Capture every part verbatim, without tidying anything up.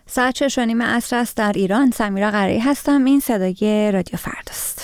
ساعت شش و نیم عصر است در ایران. سمیرا قرایی هستم. این صدای رادیو فرداست.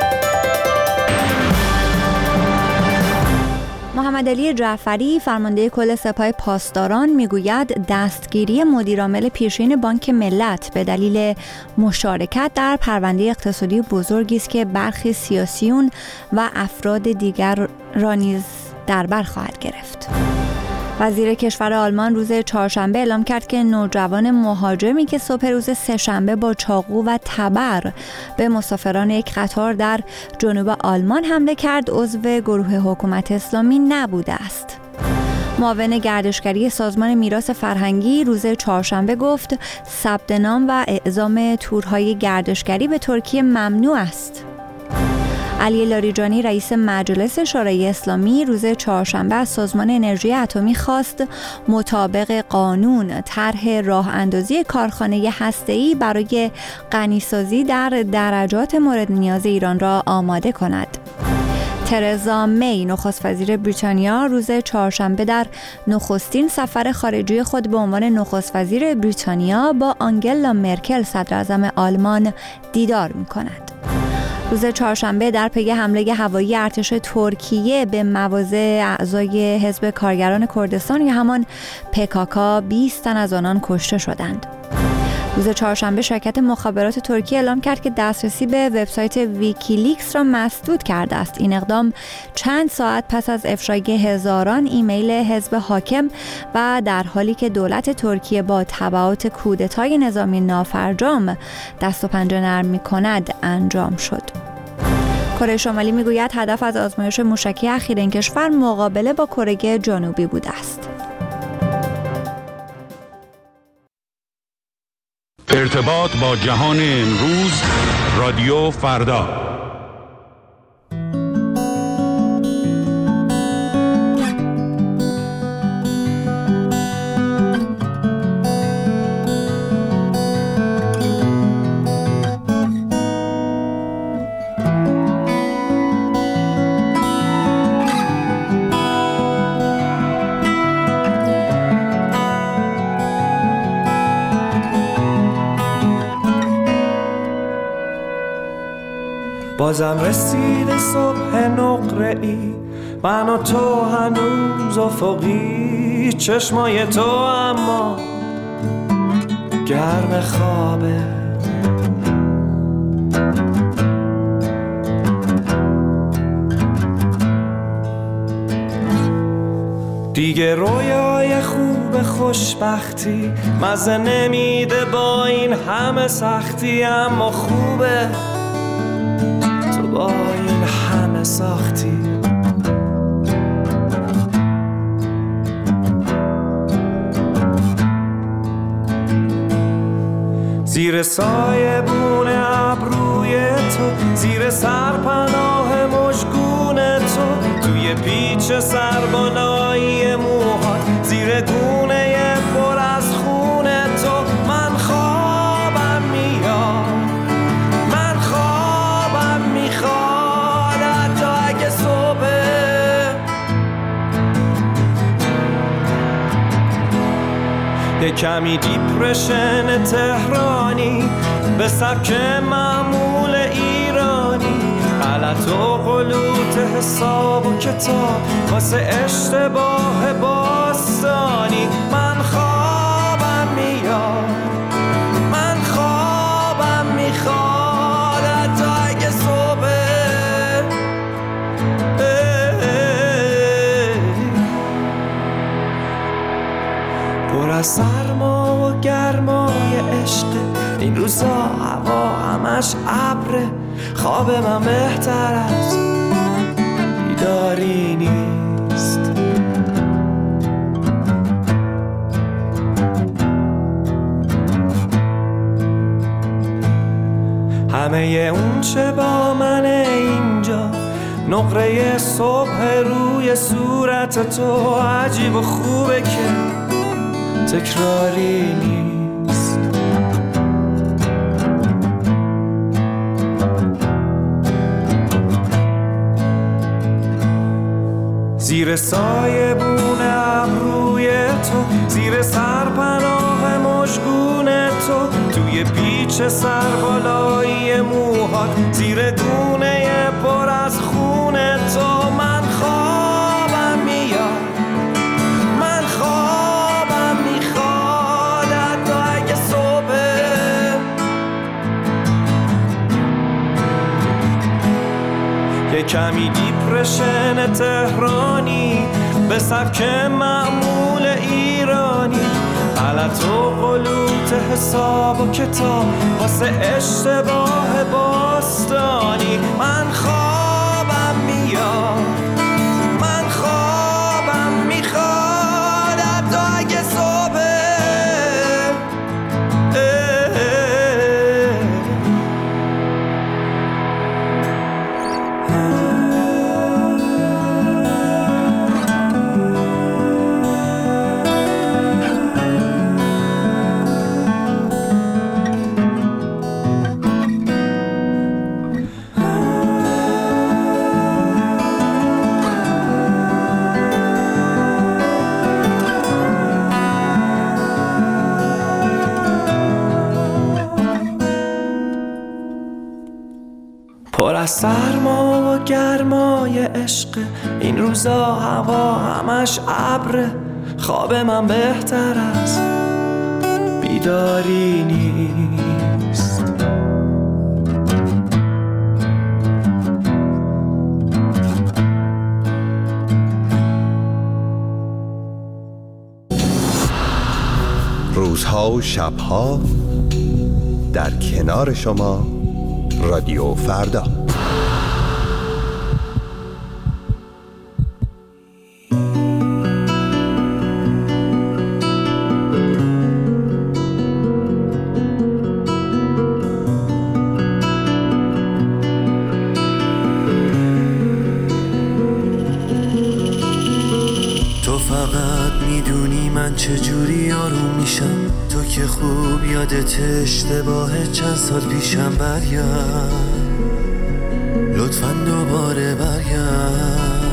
محمد علی جعفری فرمانده کل سپاه پاسداران میگوید دستگیری مدیرعامل پیشین بانک ملت به دلیل مشارکت در پرونده اقتصادی بزرگی است که برخی سیاسیون و افراد دیگر را نیز در بر خواهد گرفت. وزیر کشور آلمان روز چهارشنبه اعلام کرد که نوجوان مهاجمی که صبح روز سه‌شنبه با چاقو و تبر به مسافران یک قطار در جنوب آلمان حمله کرد عضو گروه حکومت اسلامی نبوده است. معاون گردشگری سازمان میراث فرهنگی روز چهارشنبه گفت ثبت نام و اعزام تورهای گردشگری به ترکیه ممنوع است. علی لاریجانی رئیس مجلس شورای اسلامی روز چهارشنبه از سازمان انرژی اتمی خواست مطابق قانون طرح راه اندازی کارخانه هسته‌ای برای غنیسازی در درجات مورد نیاز ایران را آماده کند. ترزا می نخست وزیر بریتانیا روز چهارشنبه در نخستین سفر خارجی خود به عنوان نخست وزیر بریتانیا با آنگلا مرکل صدر اعظم آلمان دیدار می‌کند. روز چهارشنبه در پی حمله هوایی ارتش ترکیه به مواضع اعضای حزب کارگران کردستان یا همان پکاکا بیست تن از آنان کشته شدند. روز چهارشنبه شرکت مخابرات ترکیه اعلام کرد که دسترسی به وبسایت ویکیلیکس را مسدود کرده است. این اقدام چند ساعت پس از افشای هزاران ایمیل حزب حاکم و در حالی که دولت ترکیه با تبعات کودتای نظامی نافرجام دست و پنجه نرم می‌کند انجام شد. کره شمالی میگوید هدف از آزمایش موشکی اخیر این کشور مقابله با کره جنوبی بوده است. ارتباط با جهان امروز، رادیو فردا. بازم رسید صبح نقره‌ای، من و تو هنوز افقی، چشمای تو اما گرم خوابه. دیگه رویای خوب خوشبختی مزه نمیده با این همه سختی، اما خوبه با این همه ساختی. زیر سایه بون ابروی تو، زیر سرپناه مژگون تو، توی پیچ سربالایی موهات، زیر گونه پر از خون تو، من خوابم میاد، من خوابم میخواد حتی اگه صبح. یه کمی دیپرشن تهرانی به سبک معمول ایرانی، غلط و غلوط حساب و کتاب واسه اشتباه باستانی. من خوابم میاد، من خوابم میخواد حتی اگه صبح. پر از سرما و گرمای عشق، این روزا هوا همش ابره، خواب من بهتر از بیداری نیست. همه اون چه با منه اینجا، نقره صبح روی صورت تو، عجیب و خوبه که تکراری نیست. زیر سایه بون ابروی تو، زیر سرپناه مژگون نقش سربالایی موهات زیر دونه پر از خون تو. من خوابم میاد، من خوابم میخواد حتی اگه صبح. یه کمی دیپرشن تهرانی به سبک معمول ایرانی، غلط و غلوط حساب و کتاب واسه اشتباه باستانی. من خوابم میاد، من خوابم میخواد حتی اگه صبح. پر از سرما و گرمای عشق، این روزا هوا همش ابره. خواب من بهتر از بیداری نیست. روزها و شبها در کنار شما رادیو فردا. تو فقط میدونی من چجوری آروم میشم، تو که خوب یادت اشتباه چند سال پیشم. برگرد لطفاً دوباره برگرد.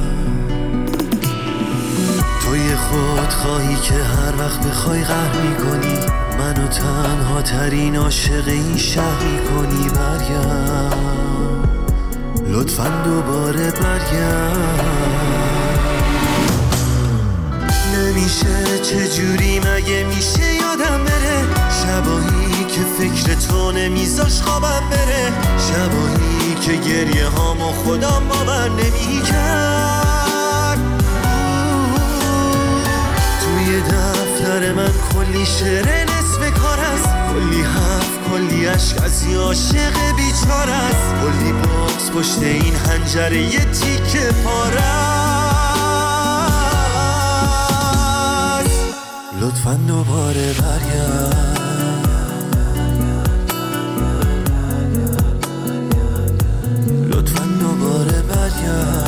توی خود خواهی که هر وقت بخوای قهر میکنی، منو تنها ترین عاشق این شهر میکنی. برگرد لطفاً دوباره برگرد. نمیشه چجوری مگه میشه یادم بره، شبایی که فکر تو نمیذاش خوابم بره، شبایی که گریه هامو خودم باور نمیکرد. توی دفتر من کلی شعر نصف کار است، کلی حرف کلی عشق از یه عاشق بیچاره است، کلی باکس پشت این حنجره یه تیکه پاره است. لطفاً دوباره برگرد. لطفاً دوباره برگرد.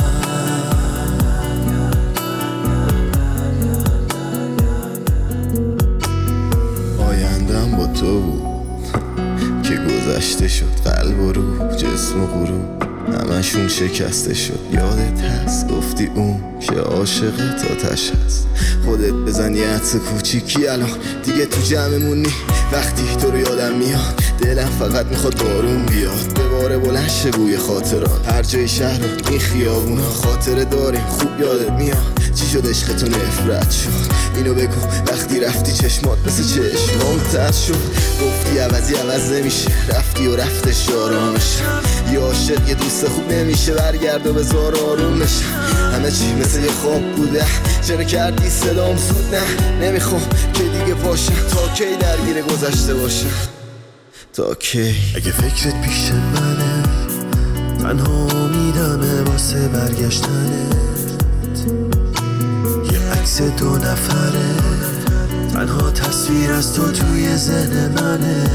آیندم با تو بود که گذشته شد، قلب و روح جسم و غروب همشون شکسته شد. یادت هست گفتی اون که عاشق تاتش هست، خودت بزن یه عطس کوچیکی الان دیگه تو جمعمونی. وقتی تو رو یادم میاد دلم فقط میخواد بارون بیاد، به باره بلند شه بوی خاطرات. هر جای شهر و این خیابونا خاطره داریم خوب یادت میاد. چی شد عشقتون نفرت شد اینو بگو، وقتی رفتی چشمات مثل چشمام تر شد. گفتی عوضی عوض نمیشه، رفتی و رفتش آرامش. یه عاشق یه دوست خوب نمیشه برگرد و بذار آروم بشه. همه چی مثل یه خواب بوده، چرا کردی صدام سود؟ نه نمیخوام که دیگه باشم، تا کی درگیر گذشته باشم، تا کی؟ اگه فکرت پیش منه تنها امیدمه واسه برگشتنت، یه عکس دو نفره تنها تصویر از تو توی ذهن منه.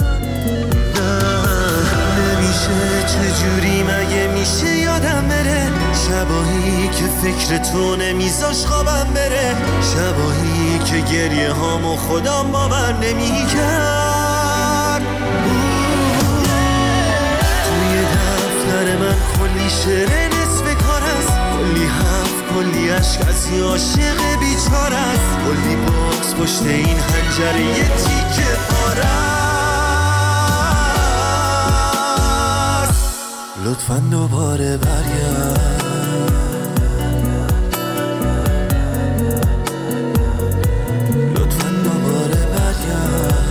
نمیشه چجوری مگه میشه یادم بره، شبایی که فکر تو نمیذاش خوابم بره، شبایی که گریه هامو خودم باور نمیکرد. توی دفتر من کلی شعر نصف کار است، کلی حرف کلی عشق از یه عاشق بیچاره است، کلی باکس پشت این حنجره یه تیکه پاره است. لطفاً دوباره برگرد لطفاً دوباره برگرد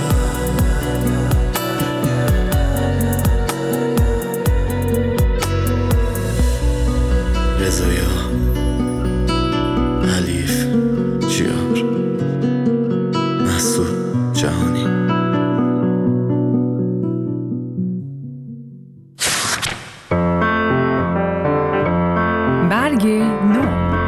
رضایا حلیف جیار مسعود جهانی برگ نو.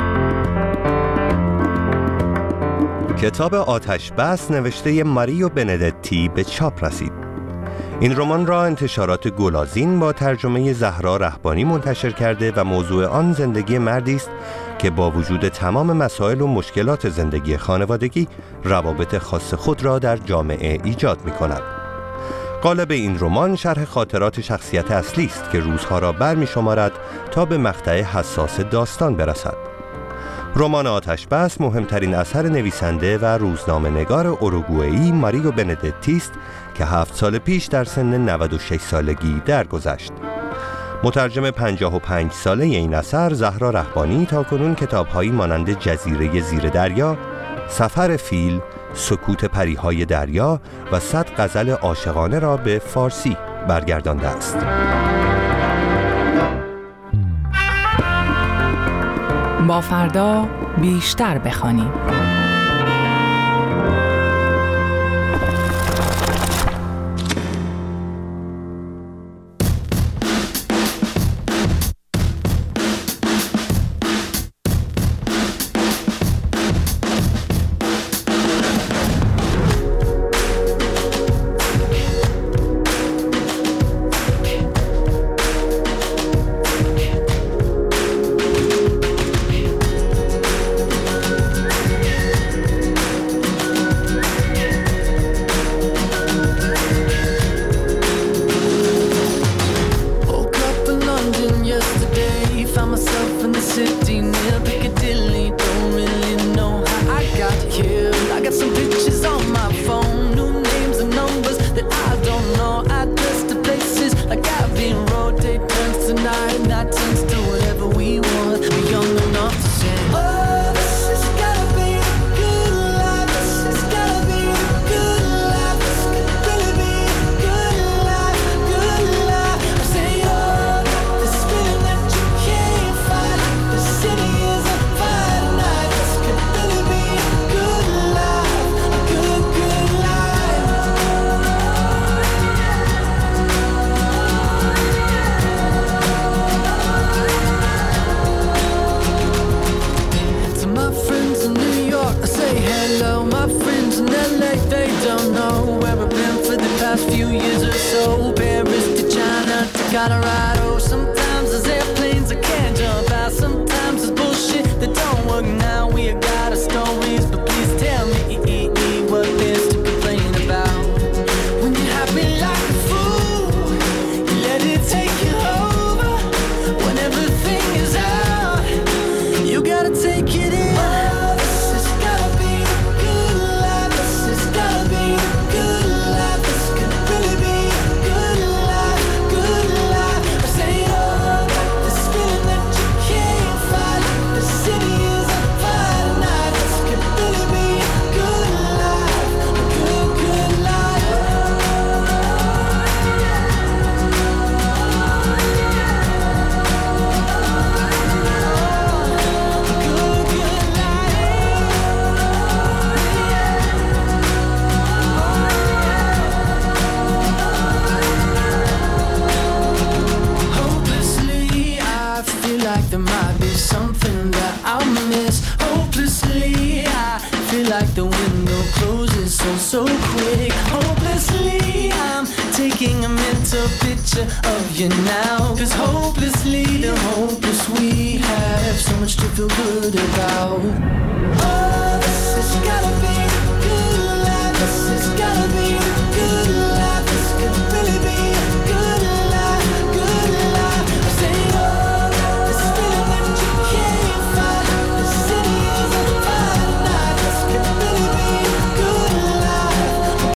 کتاب آتش بس نوشته ماریو بندتی به چاپ رسید. این رمان را انتشارات گلازین با ترجمه زهرا رهبانی منتشر کرده و موضوع آن زندگی مردی است که با وجود تمام مسائل و مشکلات زندگی خانوادگی روابط خاص خود را در جامعه ایجاد می کند. قالب این رمان شرح خاطرات شخصیت اصلی است که روزها را برمی شمارد تا به مقطع حساس داستان برسد. رمان آتش بس مهمترین اثر نویسنده و روزنامه نگار اوروگوئه‌ای ماریو بندتی است که هفت سال پیش در سن نود و شش سالگی درگذشت. مترجم پنجاه و پنج ساله این اثر زهرا رهبانی تاکنون کتاب‌هایی مانند جزیره زیر دریا، سفر فیل، سکوت پریهای دریا و صد غزل عاشقانه را به فارسی برگردانده است. با فردا بیشتر بخوانیم. Colorado. Sometimes there's airplanes I can't jump out. Sometimes there's bullshit that don't work. Now we got our stories, but please tell me what there's to complain about. When you're happy like a fool, you let it take you over. When everything is out, you gotta take it in. Oh, this has gotta be a good life. This has gotta be a good life. This could really be a good life, good life. I say, oh, this feeling that you can't fight. The city is on fire tonight. This could really be a good life, a good, good life. Hopelessly, I feel like there might be something that I'll miss. Hopelessly, I feel like the window closes so, so quick. Hopelessly, I'm taking a mental picture of you now. Cause hopelessly, the hopeless we have so much to feel good about. Oh, this has gotta be a good life. This is